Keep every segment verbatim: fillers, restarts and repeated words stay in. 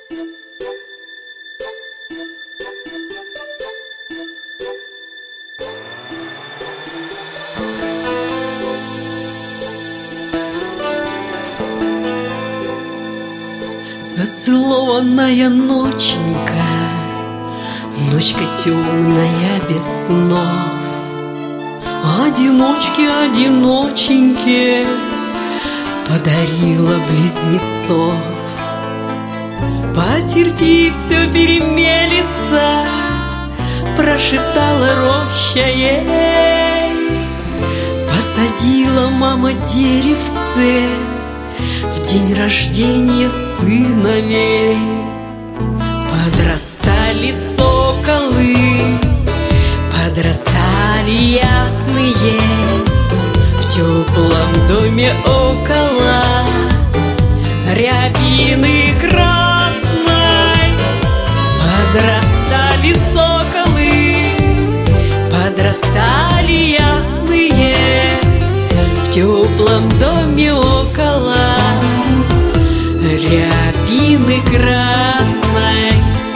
Зацелованная ноченька, ночка темная без снов, одиночке, одиноченьке подарила близнецов. Потерпи, все перемелется, прошептала роща ей. Посадила мама деревце в день рождения сыновей. Подрастали соколы, подрастали ясные в теплом доме около рябины красной. Подрастали соколы, подрастали ясные в теплом доме около рябины красной.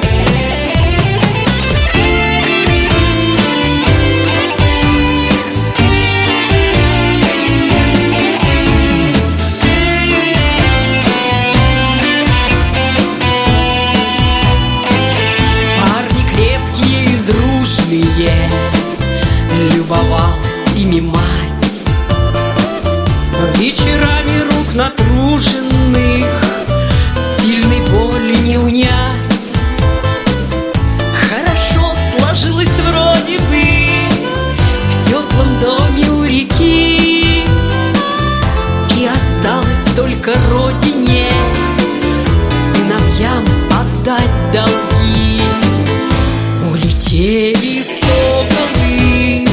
Парни крепкие и дружные, любовалась ими мать. Вечерами рук натруженных сильной боли не унять. Хорошо сложилось вроде бы в теплом доме у реки, и осталось только родине сыновьям отдать долги. Улетели соколы,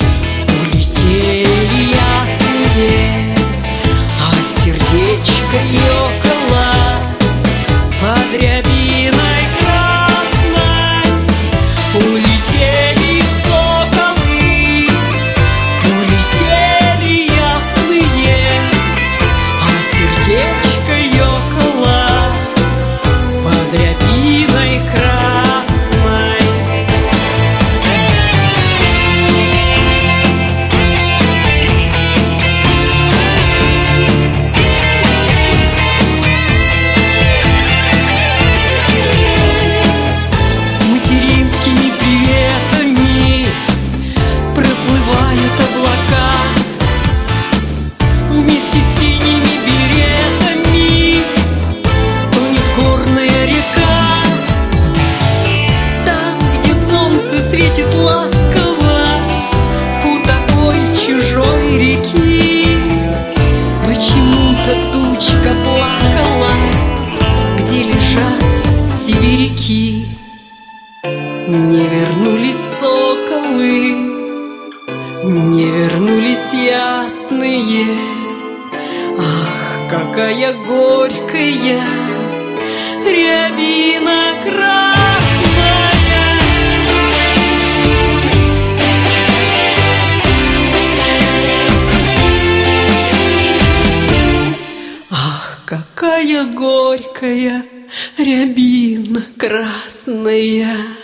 улетели ясные, а сердечко ёкало под рябиной красной. Улетели соколы, улетели ясные, а сердечко ёкало под рябиной красной. Светит ласково у такой чужой реки. Почему-то тучка плакала, где лежат сибиряки. Не вернулись соколы, не вернулись ясные. Ах, какая горькая рябина красная. Какая горькая рябина красная.